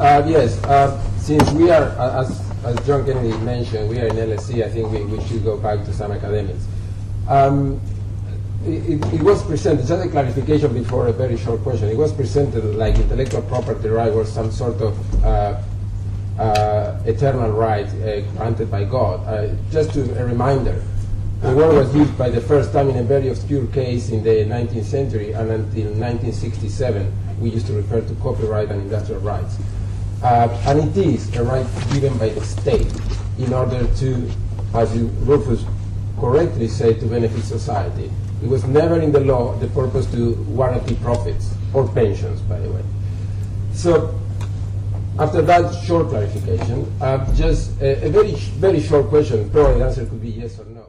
Yes, since we are, as John Kennedy mentioned, we are in LSE, I think we should go back to some academics. It was presented, just a clarification before a very short question, it was presented like intellectual property right was some sort of eternal right granted by God. Just a reminder, the word was used by the first time in a very obscure case in the 19th century, and until 1967 we used to refer to copyright and industrial rights. And it is a right given by the state in order to, as Rufus correctly said, to benefit society. It was never in the law the purpose to guarantee profits or pensions, by the way. So after that short clarification, just a very short question, probably the answer could be yes or no.